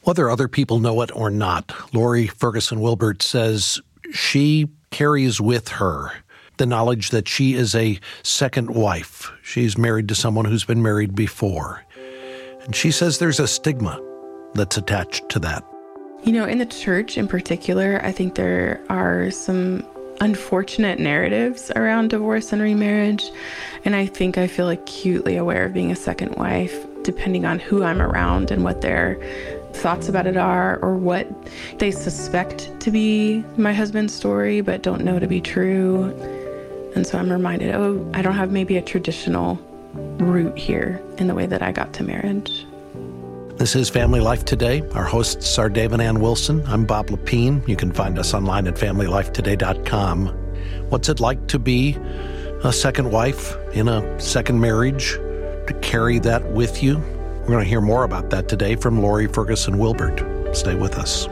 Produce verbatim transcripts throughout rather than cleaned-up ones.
Whether other people know it or not, Lori Ferguson Wilbert says she carries with her the knowledge that she is a second wife. She's married to someone who's been married before. And she says there's a stigma that's attached to that. You know, in the church in particular, I think there are some unfortunate narratives around divorce and remarriage. And I think I feel acutely aware of being a second wife, depending on who I'm around and what their thoughts about it are, or what they suspect to be my husband's story, but don't know to be true. And so I'm reminded, oh, I don't have maybe a traditional root here in the way that I got to marriage. This is Family Life Today. Our hosts are Dave and Ann Wilson. I'm Bob Lepine. You can find us online at family life today dot com. What's it like to be a second wife in a second marriage, to carry that with you? We're going to hear more about that today from Lori Ferguson Wilbert. Stay with us.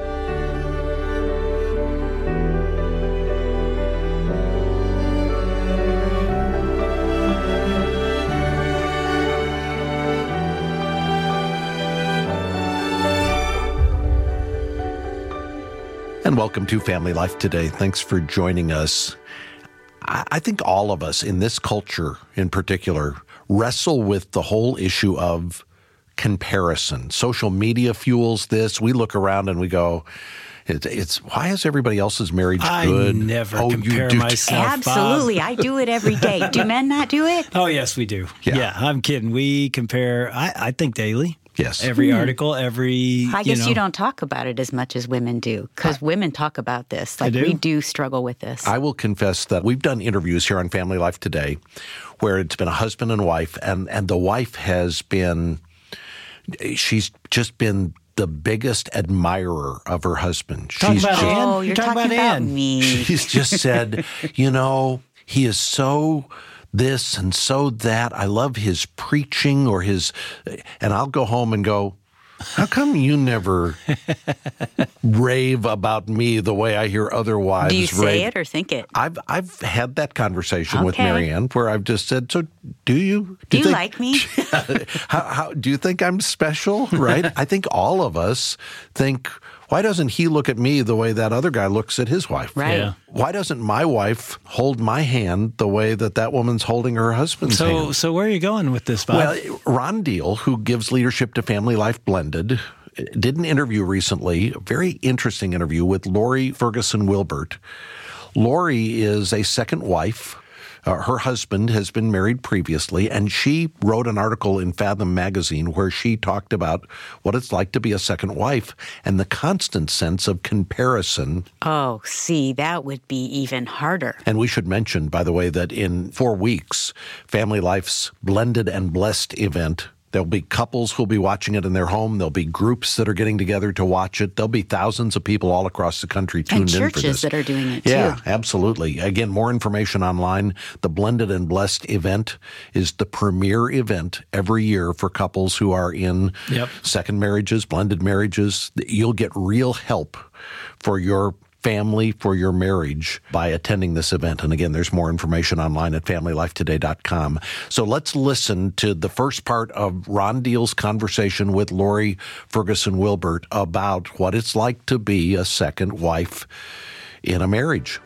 And welcome to Family Life Today. Thanks for joining us. I think all of us in this culture in particular wrestle with the whole issue of comparison. Social media fuels this. We look around and we go, it's, it's why is everybody else's marriage good? I never oh, compare you do myself, Absolutely. Bob. I do it every day. Do men not do it? Oh, yes, we do. Yeah. Yeah, I'm kidding. We compare, I, I think, daily. Yes. Every article, every, I guess you know. you don't talk about it as much as women do, because women talk about this. Like, do? we do struggle with this. I will confess that we've done interviews here on Family Life Today where it's been a husband and wife, and, and the wife has been, she's just been the biggest admirer of her husband. Talking She's about just, Ann? Oh, you're, You're talking talking about about, Ann. me. She's just said, you know, he is so this and so that. I love his preaching or his, and I'll go home and go, how come you never rave about me the way I hear other wives Do you say rave? it or think it? I've I've had that conversation with Okay. Marianne where I've just said, so do you? Do you think, like me? how, how, do you think I'm special, right? I think all of us think, why doesn't he look at me the way that other guy looks at his wife? Right. Yeah. Why doesn't my wife hold my hand the way that that woman's holding her husband's So, hand? so where are you going with this, Bob? Well, Ron Deal, who gives leadership to Family Life Blended, did an interview recently, a very interesting interview with Lori Ferguson Wilbert. Lori is a second wife. Uh, her husband has been married previously, and she wrote an article in Fathom magazine where she talked about what it's like to be a second wife and the constant sense of comparison. Oh, see, that would be even harder. And we should mention, by the way, that in four weeks, Family Life's Blended and Blessed event, there'll be couples who'll be watching it in their home. There'll be groups that are getting together to watch it. There'll be thousands of people all across the country tuned And in for this. churches that are doing it, Yeah, too. absolutely. Again, more information online. The Blended and Blessed event is the premier event every year for couples who are in Yep. second marriages, blended marriages. You'll get real help for your family, for your marriage by attending this event. And again, there's more information online at family life today dot com. So let's listen to the first part of Ron Deal's conversation with Lori Ferguson Wilbert about what it's like to be a second wife in a marriage.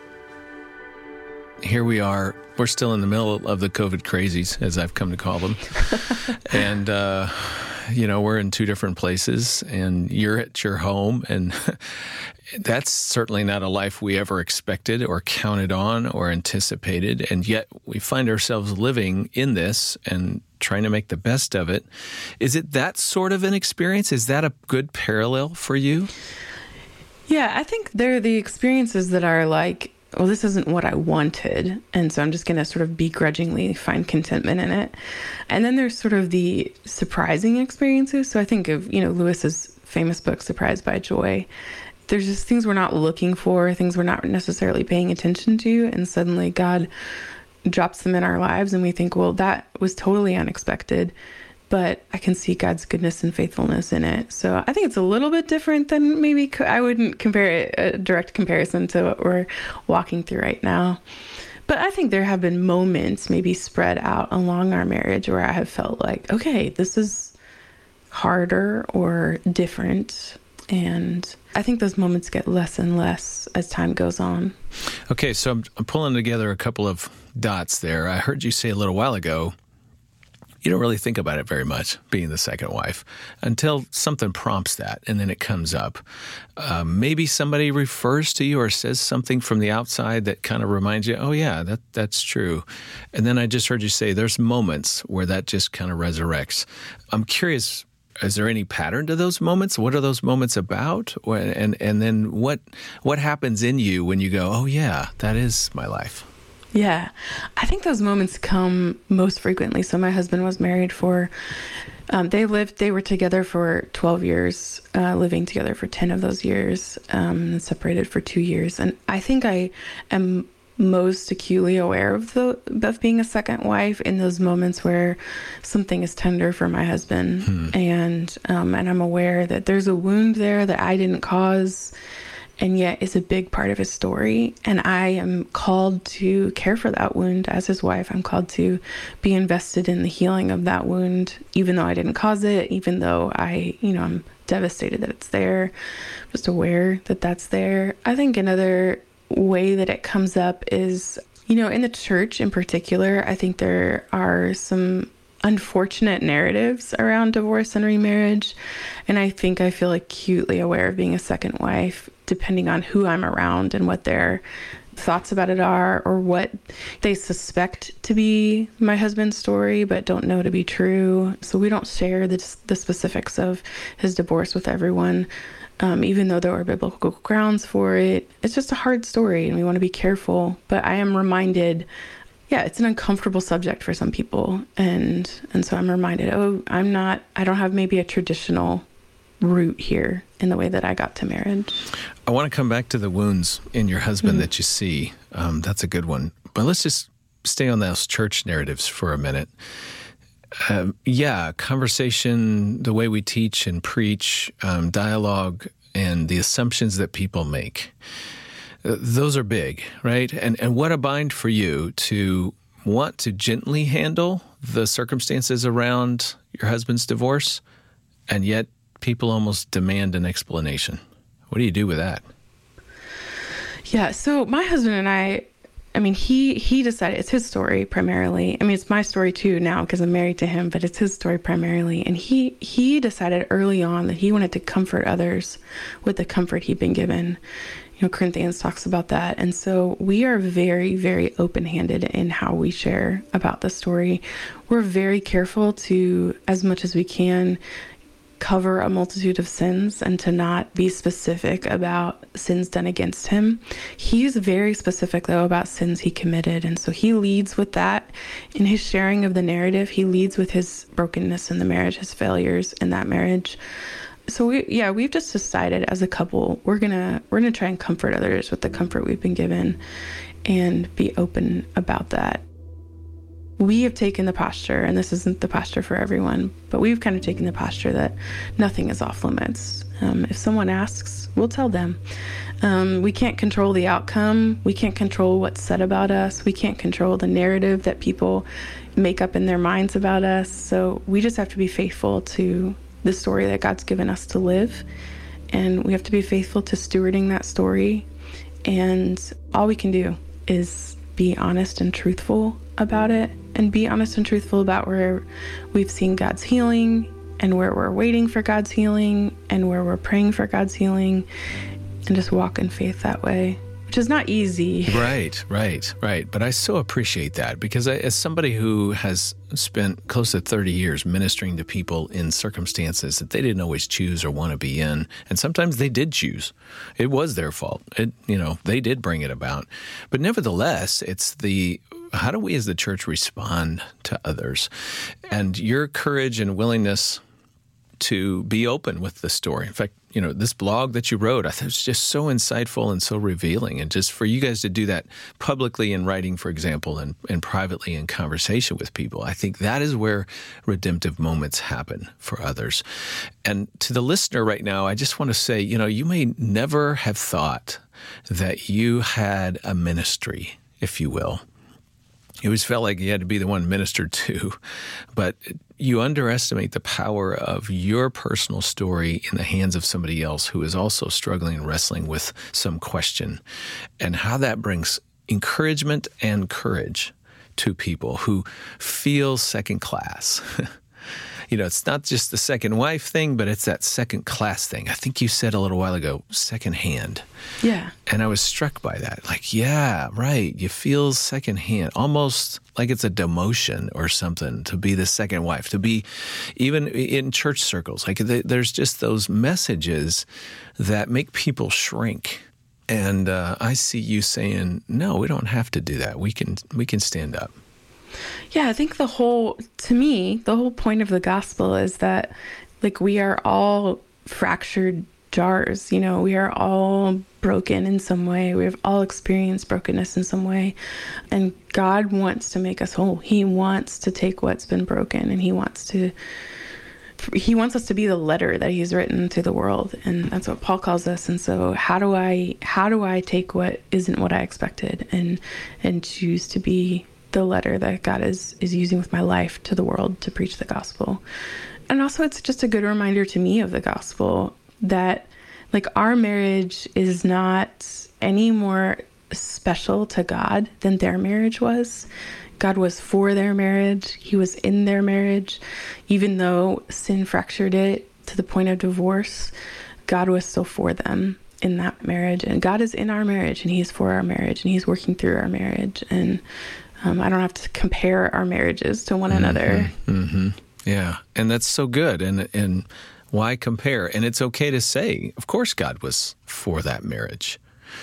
Here we are. We're still in the middle of the COVID crazies, as I've come to call them. and, uh, you know, we're in two different places, and you're at your home, and that's certainly not a life we ever expected or counted on or anticipated, and yet we find ourselves living in this and trying to make the best of it. Is it that sort of an experience? Is that a good parallel for you? Yeah, I think they're the experiences that are like, well, this isn't what I wanted, and so I'm just going to sort of begrudgingly find contentment in it. And then there's sort of the surprising experiences. So I think of, you know, Lewis's famous book, Surprised by Joy. There's just things we're not looking for, things we're not necessarily paying attention to, and suddenly God drops them in our lives, and we think, well, that was totally unexpected, but I can see God's goodness and faithfulness in it. So I think it's a little bit different than maybe co- I wouldn't compare it, a direct comparison to what we're walking through right now. But I think there have been moments maybe spread out along our marriage where I have felt like, okay, this is harder or different. And I think those moments get less and less as time goes on. Okay, so I'm, I'm pulling together a couple of dots there. I heard you say a little while ago, you don't really think about it very much, being the second wife, until something prompts that, and then it comes up. Uh, maybe somebody refers to you or says something from the outside that kind of reminds you, oh, yeah, that that's true. And then I just heard you say there's moments where that just kind of resurrects. I'm curious, is there any pattern to those moments? What are those moments about? And and then what what happens in you when you go, oh, yeah, that is my life? Yeah, I think those moments come most frequently. So my husband was married for, um, they lived, they were together for twelve years, uh, living together for ten of those years, um, and separated for two years. And I think I am most acutely aware of the of being a second wife in those moments where something is tender for my husband, hmm. and um, and I'm aware that there's a wound there that I didn't cause, and yet is a big part of his story. And I am called to care for that wound as his wife. I'm called to be invested in the healing of that wound, even though I didn't cause it, even though I, you know, I'm devastated that it's there, just aware that that's there. I think another way that it comes up is, you know, in the church in particular, I think there are some unfortunate narratives around divorce and remarriage. And I think I feel acutely aware of being a second wife, depending on who I'm around and what their thoughts about it are, or what they suspect to be my husband's story, but don't know to be true. So we don't share the, the specifics of his divorce with everyone. Um, even though there are biblical grounds for it, it's just a hard story and we want to be careful. But I am reminded, yeah, it's an uncomfortable subject for some people. And and so I'm reminded, oh, I'm not, I don't have maybe a traditional root here in the way that I got to marriage. I want to come back to the wounds in your husband mm-hmm. that you see. Um, that's a good one. But let's just stay on those church narratives for a minute. Um, yeah, conversation, the way we teach and preach, um, dialogue, and the assumptions that people make. Uh, those are big, right? And and what a bind for you to want to gently handle the circumstances around your husband's divorce, and yet people almost demand an explanation. What do you do with that? Yeah, so my husband and I, I mean, he he decided, it's his story primarily. I mean, it's my story too now because I'm married to him, but it's his story primarily. And he he decided early on that he wanted to comfort others with the comfort he'd been given. You know, Corinthians talks about that. And so we are very, very open-handed in how we share about the story. We're very careful to, as much as we can, cover a multitude of sins and to not be specific about sins done against him. He's very specific, though, about sins he committed. And so he leads with that in his sharing of the narrative. He leads with his brokenness in the marriage, his failures in that marriage. So we, yeah, we've just decided as a couple, we're gonna we're gonna try and comfort others with the comfort we've been given and be open about that. We have taken the posture, and this isn't the posture for everyone, but we've kind of taken the posture that nothing is off limits. Um, if someone asks, we'll tell them. Um, we can't control the outcome. We can't control what's said about us. We can't control the narrative that people make up in their minds about us. So we just have to be faithful to the story that God's given us to live. And we have to be faithful to stewarding that story. And all we can do is be honest and truthful about it, and be honest and truthful about where we've seen God's healing and where we're waiting for God's healing and where we're praying for God's healing, and just walk in faith that way, which is not easy. Right, right, right. But I so appreciate that because I, as somebody who has spent close to thirty years ministering to people in circumstances that they didn't always choose or want to be in, and sometimes they did choose. It was their fault. It, you know, they did bring it about. But nevertheless, it's the how do we as the church respond to others? And your courage and willingness to be open with the story. In fact, you know, this blog that you wrote, I thought it was just so insightful and so revealing. And just for you guys to do that publicly in writing, for example, and, and privately in conversation with people, I think that is where redemptive moments happen for others. And to the listener right now, I just want to say, you know, you may never have thought that you had a ministry, if you will. You always felt like you had to be the one ministered to, but you underestimate the power of your personal story in the hands of somebody else who is also struggling and wrestling with some question, and how that brings encouragement and courage to people who feel second class. You know, it's not just the second wife thing, but it's that second class thing. I think you said a little while ago, second hand. Yeah. And I was struck by that. Like, yeah, right. You feel second hand, almost like it's a demotion or something to be the second wife, to be even in church circles. Like there's just those messages that make people shrink. And uh, I see you saying, no, we don't have to do that. We can, we can stand up. Yeah, I think the whole, to me, the whole point of the gospel is that, like, we are all fractured jars. You know, we are all broken in some way. We've all experienced brokenness in some way. And God wants to make us whole. He wants to take what's been broken, and he wants to, he wants us to be the letter that he's written to the world. And that's what Paul calls us. And so how do I, how do I take what isn't what I expected and, and choose to be the letter that God is, is using with my life to the world to preach the gospel? And also it's just a good reminder to me of the gospel that, like, our marriage is not any more special to God than their marriage was. God was for their marriage. He was in their marriage. Even though sin fractured it to the point of divorce, God was still for them in that marriage. And God is in our marriage, and he's for our marriage, and he's working through our marriage. And Um, I don't have to compare our marriages to one mm-hmm, another. Mm-hmm. Yeah, and that's so good. And and why compare? And it's okay to say, of course, God was for that marriage,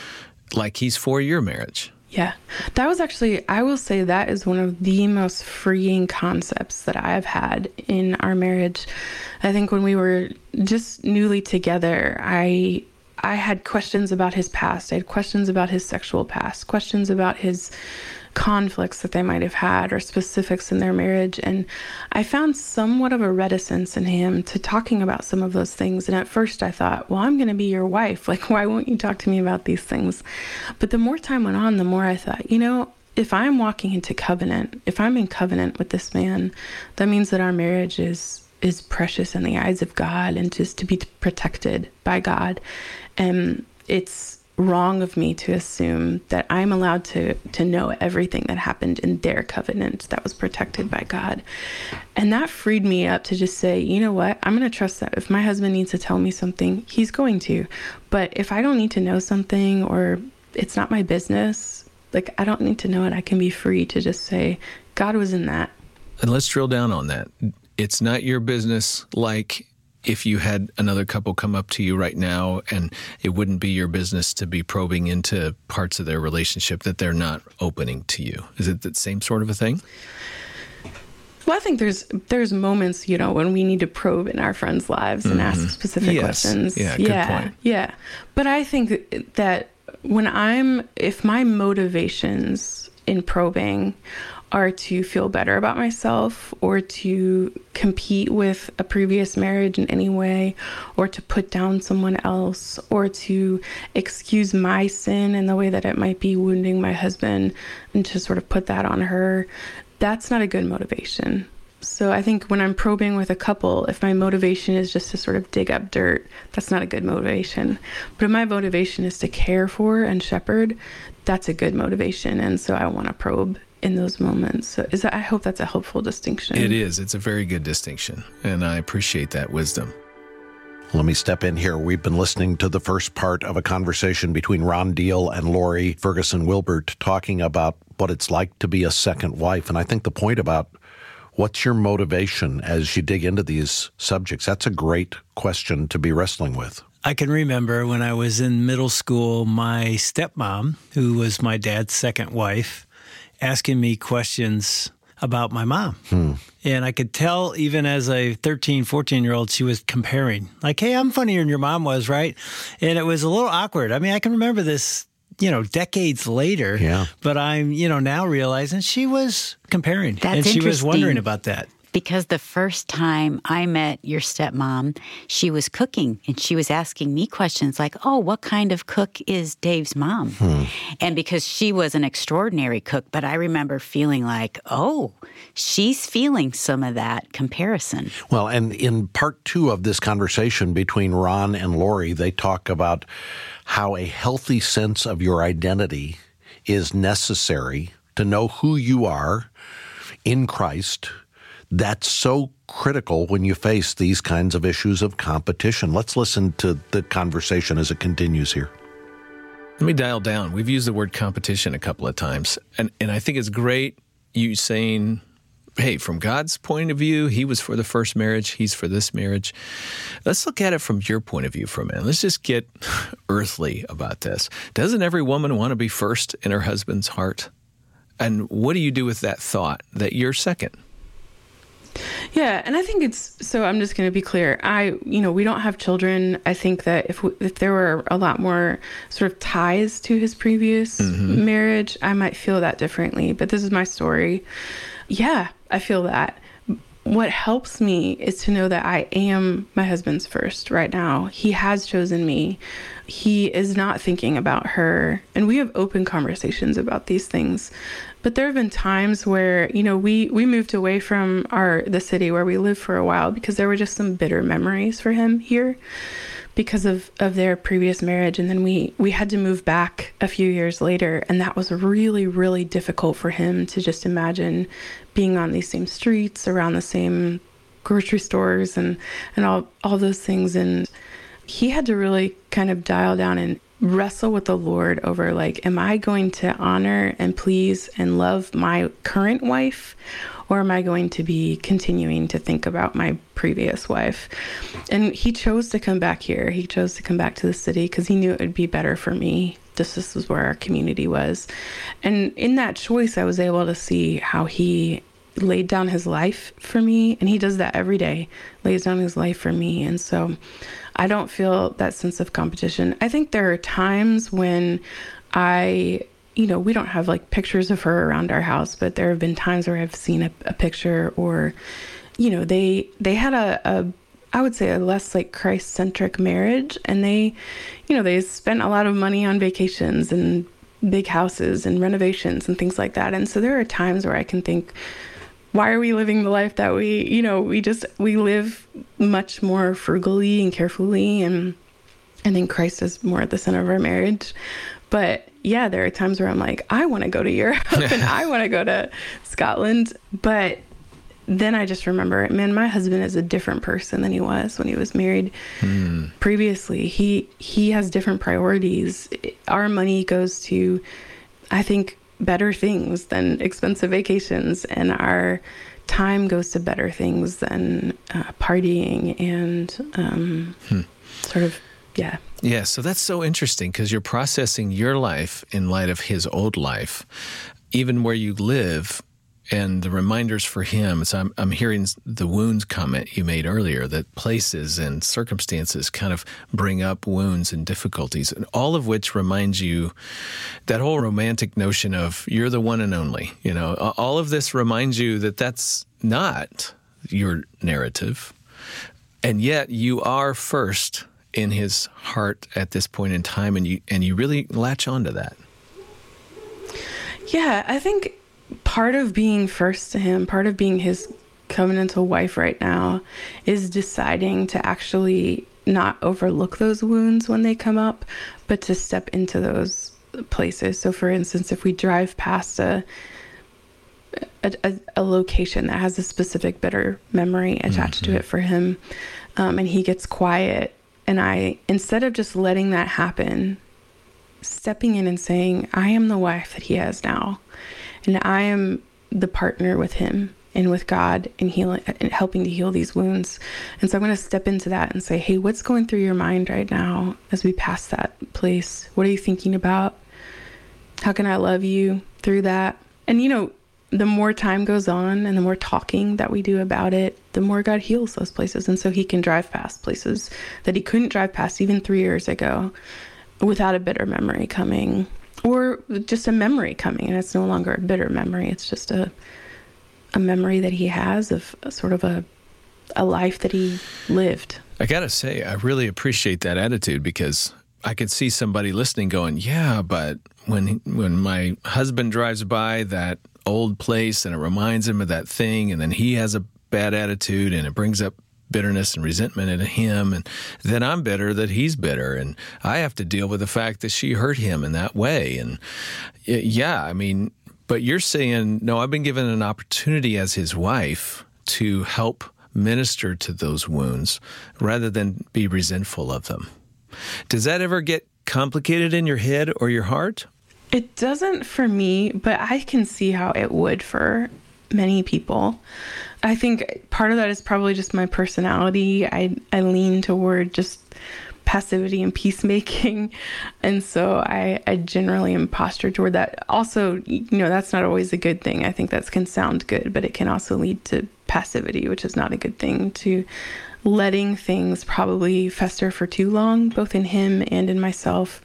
like he's for your marriage. Yeah, that was actually, I will say that is one of the most freeing concepts that I have had in our marriage. I think when we were just newly together, I I had questions about his past. I had questions about his sexual past, questions about his conflicts that they might have had or specifics in their marriage. And I found somewhat of a reticence in him to talking about some of those things. And at first I thought, well, I'm going to be your wife. Like, why won't you talk to me about these things? But the more time went on, the more I thought, you know, if I'm walking into covenant, if I'm in covenant with this man, that means that our marriage is is precious in the eyes of God and just to be protected by God. And it's wrong of me to assume that I'm allowed to to know everything that happened in their covenant that was protected by God. And that freed me up to just say, you know what, I'm going to trust that if my husband needs to tell me something, he's going to. But if I don't need to know something, or it's not my business, like, I don't need to know it, I can be free to just say, God was in that. And let's drill down on that. It's not your business, like if you had another couple come up to you right now, and it wouldn't be your business to be probing into parts of their relationship that they're not opening to you. Is it the same sort of a thing? Well, I think there's there's moments, you know, when we need to probe in our friends' lives and mm-hmm. ask specific yes. questions. Yeah, yeah, good point. Yeah. But I think that when I'm, if my motivations in probing are to feel better about myself, or to compete with a previous marriage in any way, or to put down someone else, or to excuse my sin in the way that it might be wounding my husband and to sort of put that on her, that's not a good motivation. So I think when I'm probing with a couple, if my motivation is just to sort of dig up dirt, that's not a good motivation. But if my motivation is to care for and shepherd, that's a good motivation. And so I want to probe in those moments. So is that, I hope that's a helpful distinction. It is. It's a very good distinction. And I appreciate that wisdom. Let me step in here. We've been listening to the first part of a conversation between Ron Deal and Lori Ferguson Wilbert talking about what it's like to be a second wife. And I think the point about what's your motivation as you dig into these subjects, that's a great question to be wrestling with. I can remember when I was in middle school, my stepmom, who was my dad's second wife, asking me questions about my mom. Hmm. And I could tell even as a thirteen, fourteen-year-old, she was comparing. Like, hey, I'm funnier than your mom was, right? And it was a little awkward. I mean, I can remember this, you know, decades later. Yeah. But I'm, you know, now realizing she was comparing. That's and she was interesting. wondering about that. Because the first time I met your stepmom, she was cooking and she was asking me questions like, oh, what kind of cook is Dave's mom? Hmm. And because she was an extraordinary cook, but I remember feeling like, oh, she's feeling some of that comparison. Well, and in part two of this conversation between Ron and Lori, they talk about how a healthy sense of your identity is necessary to know who you are in Christ. That's so critical when you face these kinds of issues of competition. Let's listen to the conversation as it continues here. Let me dial down. We've used the word competition a couple of times, and, and I think it's great you saying, hey, from God's point of view, he was for the first marriage, he's for this marriage. Let's look at it from your point of view for a minute. Let's just get earthly about this. Doesn't every woman want to be first in her husband's heart? And what do you do with that thought that you're second? Yeah, and I think it's, so I'm just going to be clear. I, you know, we don't have children. I think that if we, if there were a lot more sort of ties to his previous mm-hmm. marriage, I might feel that differently. But this is my story. Yeah, I feel that. What helps me is to know that I am my husband's first right now. He has chosen me. He is not thinking about her. And we have open conversations about these things. But there have been times where, you know, we, we moved away from our the city where we lived for a while because there were just some bitter memories for him here because of, of their previous marriage. And then we, we had to move back a few years later. And that was really, really difficult for him to just imagine being on these same streets, around the same grocery stores and, and all, all those things. And he had to really kind of dial down and wrestle with the Lord over, like, am I going to honor and please and love my current wife, or am I going to be continuing to think about my previous wife? And he chose to come back here. He chose to come back to the city because he knew it would be better for me. This, this was where our community was. And in that choice, I was able to see how he laid down his life for me. And he does that every day, lays down his life for me. And so I don't feel that sense of competition. I think there are times when I, you know, we don't have like pictures of her around our house, but there have been times where I've seen a, a picture, or, you know, they, they had a, a, I would say a less like Christ-centric marriage. And they, you know, they spent a lot of money on vacations and big houses and renovations and things like that. And so there are times where I can think, why are we living the life that we, you know, we just, we live much more frugally and carefully. And I think Christ is more at the center of our marriage. But yeah, there are times where I'm like, I want to go to Europe and I want to go to Scotland. But then I just remember, man, my husband is a different person than he was when he was married hmm. previously. He, he has different priorities. Our money goes to, I think, better things than expensive vacations, and our time goes to better things than uh, partying and um, hmm. sort of, yeah. Yeah, so that's so interesting because you're processing your life in light of his old life, even where you live, and the reminders for him. So I'm, I'm hearing the wounds comment you made earlier, that places and circumstances kind of bring up wounds and difficulties, and all of which reminds you that whole romantic notion of you're the one and only. You know, all of this reminds you that that's not your narrative, and yet you are first in his heart at this point in time, and you and you really latch onto that. Yeah, I think part of being first to him, part of being his covenantal wife right now, is deciding to actually not overlook those wounds when they come up, but to step into those places. So for instance, if we drive past a a, a, a location that has a specific bitter memory attached mm-hmm. to it for him, um, and he gets quiet, and I, instead of just letting that happen, stepping in and saying, I am the wife that he has now. And I am the partner with him and with God in healing and helping to heal these wounds. And so I'm going to step into that and say, hey, what's going through your mind right now as we pass that place? What are you thinking about? How can I love you through that? And, you know, the more time goes on and the more talking that we do about it, the more God heals those places. And so he can drive past places that he couldn't drive past even three years ago without a bitter memory coming. Or just a memory coming, and it's no longer a bitter memory. It's just a a memory that he has of a, sort of a a life that he lived. I gotta say, I really appreciate that attitude, because I could see somebody listening going, yeah, but when when my husband drives by that old place and it reminds him of that thing, and then he has a bad attitude and it brings up bitterness and resentment in him, and then I'm bitter that he's bitter, and I have to deal with the fact that she hurt him in that way. And yeah, I mean, but you're saying, no, I've been given an opportunity as his wife to help minister to those wounds rather than be resentful of them. Does that ever get complicated in your head or your heart? It doesn't for me, but I can see how it would for many people. I think part of that is probably just my personality. I, I lean toward just passivity and peacemaking. And so I, I generally am postured toward that. Also, you know, that's not always a good thing. I think that can sound good, but it can also lead to passivity, which is not a good thing, to letting things probably fester for too long, both in him and in myself.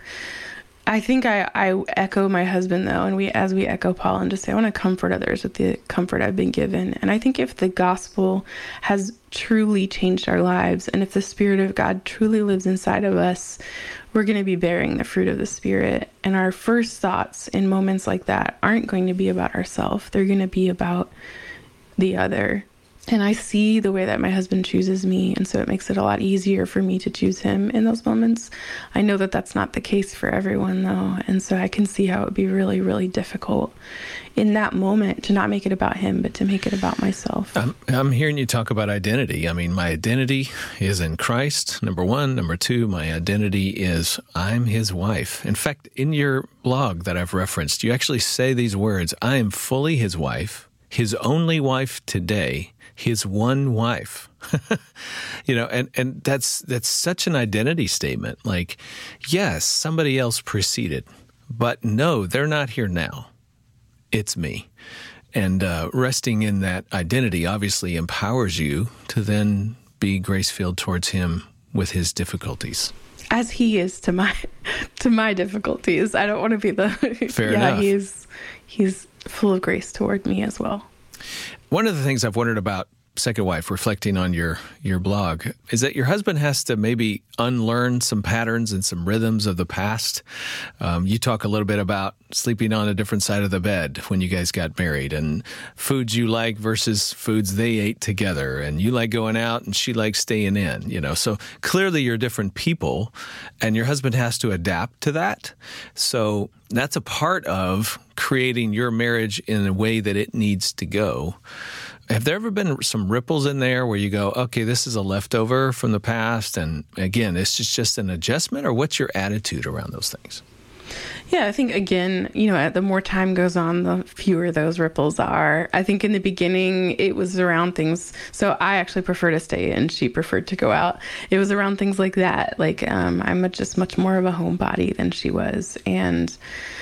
I think I, I echo my husband, though, and we, as we echo Paul, and just say, I want to comfort others with the comfort I've been given. And I think if the gospel has truly changed our lives, and if the Spirit of God truly lives inside of us, we're going to be bearing the fruit of the Spirit. And our first thoughts in moments like that aren't going to be about ourselves. They're going to be about the other. And I see the way that my husband chooses me, and so it makes it a lot easier for me to choose him in those moments. I know that that's not the case for everyone, though, and so I can see how it would be really, really difficult in that moment to not make it about him, but to make it about myself. I'm, I'm hearing you talk about identity. I mean, my identity is in Christ, number one. Number two, my identity is I'm his wife. In fact, in your blog that I've referenced, you actually say these words, I am fully his wife, his only wife today, his one wife. You know, and, and that's that's such an identity statement. Like, yes, somebody else preceded, but no, they're not here now. It's me. And uh, resting in that identity obviously empowers you to then be grace-filled towards him with his difficulties. As he is to my to my difficulties. I don't want to be the Fair yeah, enough. he's he's full of grace toward me as well. One of the things I've wondered about Second Wife, reflecting on your, your blog, is that your husband has to maybe unlearn some patterns and some rhythms of the past. Um, you talk a little bit about sleeping on a different side of the bed when you guys got married, and foods you like versus foods they ate together, and you like going out and she likes staying in, you know. So clearly you're different people, and your husband has to adapt to that. So that's a part of creating your marriage in a way that it needs to go. Have there ever been some ripples in there where you go, okay, this is a leftover from the past, and again, it's just, just an adjustment, or what's your attitude around those things? Yeah, I think, again, you know, the more time goes on, the fewer those ripples are. I think in the beginning, it was around things. So I actually prefer to stay in. She preferred to go out. It was around things like that. Like, um, I'm just much more of a homebody than she was. And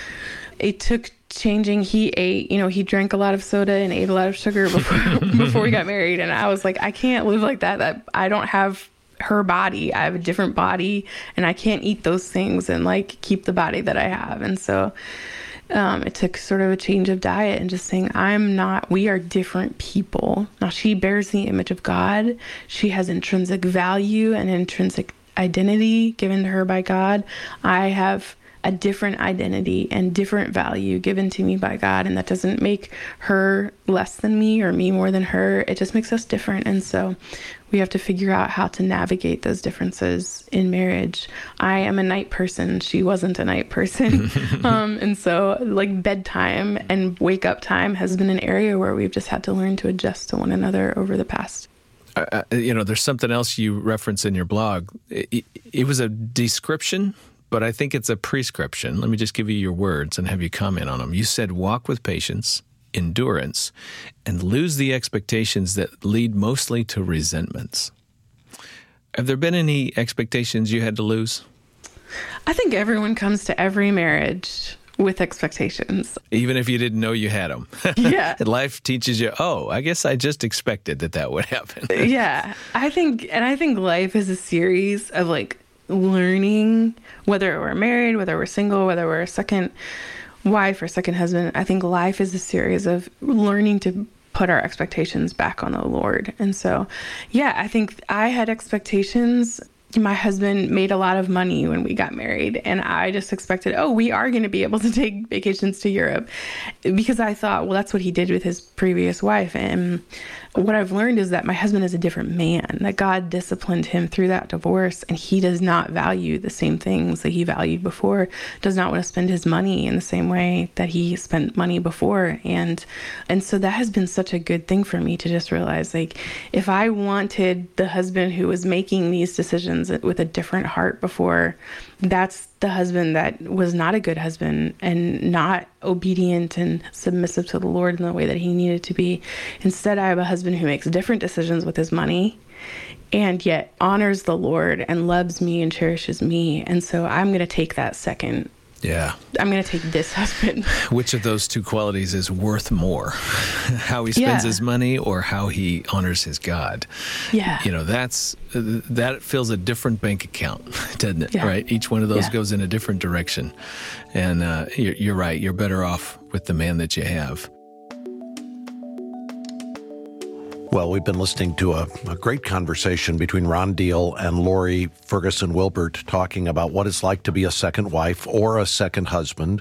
it took changing. He ate, you know, he drank a lot of soda and ate a lot of sugar before, before we got married. And I was like, I can't live like that. That I don't have her body. I have a different body, and I can't eat those things and like keep the body that I have. And so um, it took sort of a change of diet and just saying, I'm not, we are different people. Now she bears the image of God. She has intrinsic value and intrinsic identity given to her by God. I have a different identity and different value given to me by God. And that doesn't make her less than me or me more than her. It just makes us different. And so we have to figure out how to navigate those differences in marriage. I am a night person. She wasn't a night person. um, and so like bedtime and wake up time has been an area where we've just had to learn to adjust to one another over the past. Uh, you know, there's something else you reference in your blog. It, it was a description, but I think it's a prescription. Let me just give you your words and have you comment on them. You said, walk with patience, endurance, and lose the expectations that lead mostly to resentments. Have there been any expectations you had to lose? I think everyone comes to every marriage with expectations. Even if you didn't know you had them. Yeah. Life teaches you, oh, I guess I just expected that that would happen. Yeah. I think, and I think life is a series of like learning, whether we're married, whether we're single, whether we're a second wife or second husband. I think life is a series of learning to put our expectations back on the Lord. And so, yeah, I think I had expectations. My husband made a lot of money when we got married, and I just expected, oh, we are going to be able to take vacations to Europe, because I thought, well, that's what he did with his previous wife. And what I've learned is that my husband is a different man, that God disciplined him through that divorce, and he does not value the same things that he valued before, does not want to spend his money in the same way that he spent money before. And and so that has been such a good thing for me to just realize, like, if I wanted the husband who was making these decisions with a different heart before, that's the husband that was not a good husband and not obedient and submissive to the Lord in the way that he needed to be. Instead, I have a husband who makes different decisions with his money and yet honors the Lord and loves me and cherishes me. And so I'm going to take that second. Yeah. I'm going to take this husband. Which of those two qualities is worth more? How he spends Yeah. his money or how he honors his God? Yeah. You know, that's that fills a different bank account, doesn't it? Yeah. Right? Each one of those Yeah. goes in a different direction. And uh, you're, you're right. You're better off with the man that you have. Well, we've been listening to a, a great conversation between Ron Deal and Lori Ferguson Wilbert talking about what it's like to be a second wife or a second husband.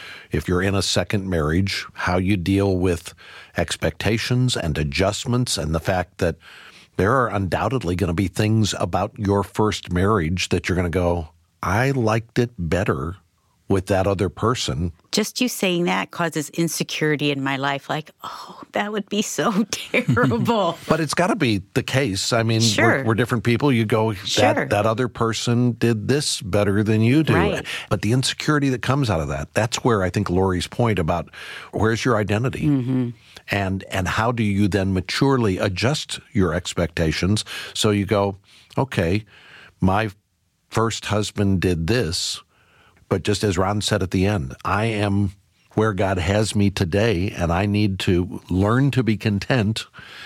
If you're in a second marriage, how you deal with expectations and adjustments, and the fact that there are undoubtedly going to be things about your first marriage that you're going to go, I liked it better with that other person. Just you saying that causes insecurity in my life. Like, oh, that would be so terrible. But it's got to be the case. I mean, Sure. we're, we're different people. You go, that, Sure. that other person did this better than you do. Right. But the insecurity that comes out of that, that's where I think Lori's point about where's your identity? Mm-hmm. And, and how do you then maturely adjust your expectations so you go, okay, my first husband did this, but just as Ron said at the end, I am where God has me today, and I need to learn to be content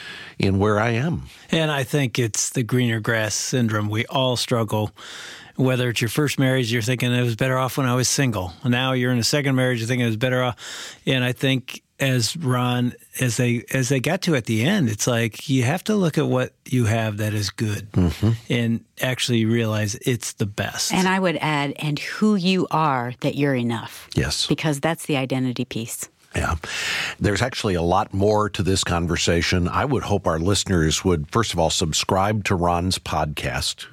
in where I am. And I think it's the greener grass syndrome. We all struggle. Whether it's your first marriage, you're thinking it was better off when I was single. Now you're in a second marriage, you're thinking it was better off. And I think as Ron, as they as they got to at the end, it's like you have to look at what you have that is good mm-hmm. and actually realize it's the best. And I would add, and who you are, that you're enough. Yes. Because that's the identity piece. Yeah. There's actually a lot more to this conversation. I would hope our listeners would, first of all, subscribe to Ron's podcast.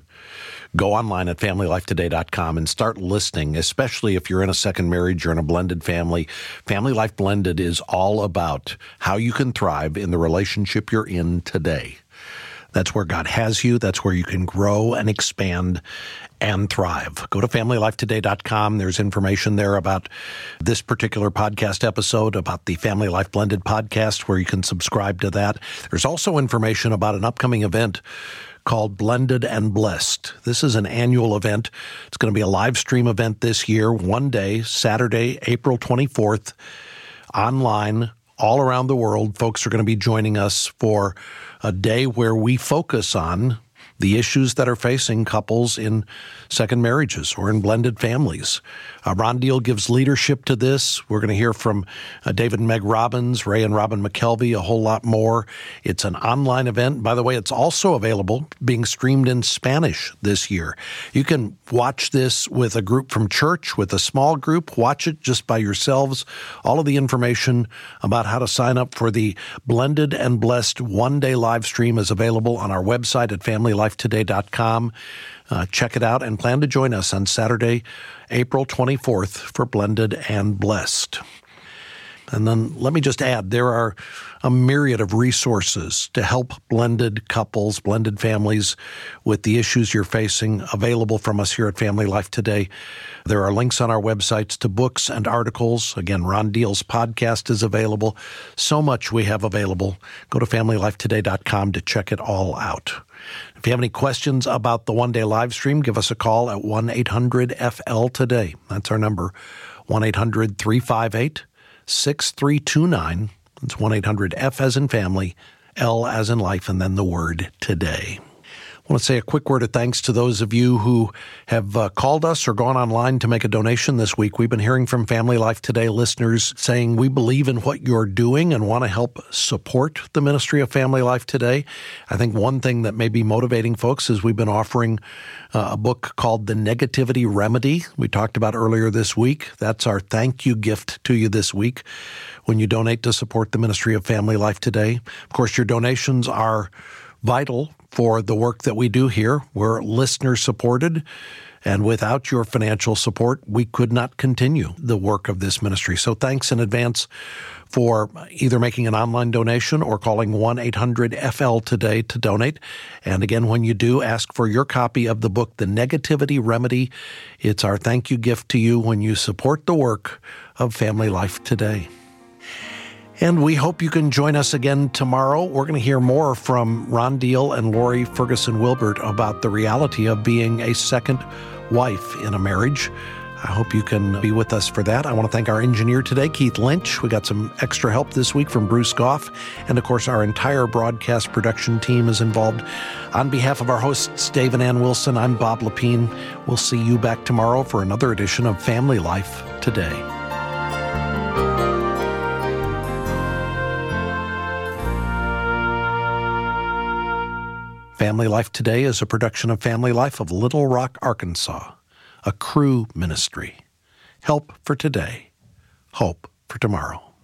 Go online at family life today dot com and start listening, especially if you're in a second marriage, you're in a blended family. Family Life Blended is all about how you can thrive in the relationship you're in today. That's where God has you. That's where you can grow and expand and thrive. Go to family life today dot com. There's information there about this particular podcast episode, about the Family Life Blended podcast, where you can subscribe to that. There's also information about an upcoming event called Blended and Blessed. This is an annual event. It's going to be a live stream event this year, one day, Saturday, April twenty-fourth, online, all around the world. Folks are going to be joining us for a day where we focus on the issues that are facing couples in second marriages or in blended families. Uh, Ron Deal gives leadership to this. We're going to hear from uh, David and Meg Robbins, Ray and Robin McKelvey, a whole lot more. It's an online event. By the way, it's also available, being streamed in Spanish this year. You can watch this with a group from church, with a small group. Watch it just by yourselves. All of the information about how to sign up for the Blended and Blessed one-day live stream is available on our website at family life today dot com. Uh, check it out and plan to join us on Saturday, April twenty-fourth for Blended and Blessed. And then let me just add, there are a myriad of resources to help blended couples, blended families with the issues you're facing, available from us here at Family Life Today. There are links on our websites to books and articles. Again, Ron Deal's podcast is available. So much we have available. Go to family life today dot com to check it all out. If you have any questions about the one-day live stream, give us a call at one eight hundred F L today. That's our number, one eight hundred three five eight six three two nine. That's one eight hundred F as in family, L as in life, and then the word today. I want to say a quick word of thanks to those of you who have uh, called us or gone online to make a donation this week. We've been hearing from Family Life Today listeners saying we believe in what you're doing and want to help support the ministry of Family Life Today. I think one thing that may be motivating folks is we've been offering uh, a book called The Negativity Remedy. We talked about earlier this week. That's our thank you gift to you this week when you donate to support the ministry of Family Life Today. Of course, your donations are vital for the work that we do here. We're listener-supported, and without your financial support, we could not continue the work of this ministry. So thanks in advance for either making an online donation or calling one eight hundred F L today to donate. And again, when you do, ask for your copy of the book, The Negativity Remedy. It's our thank you gift to you when you support the work of Family Life Today. And we hope you can join us again tomorrow. We're going to hear more from Ron Deal and Lori Ferguson Wilbert about the reality of being a second wife in a marriage. I hope you can be with us for that. I want to thank our engineer today, Keith Lynch. We got some extra help this week from Bruce Goff. And of course, our entire broadcast production team is involved. On behalf of our hosts, Dave and Ann Wilson, I'm Bob Lepine. We'll see you back tomorrow for another edition of Family Life Today. Family Life Today is a production of Family Life of Little Rock, Arkansas, a Cru ministry. Help for today, hope for tomorrow.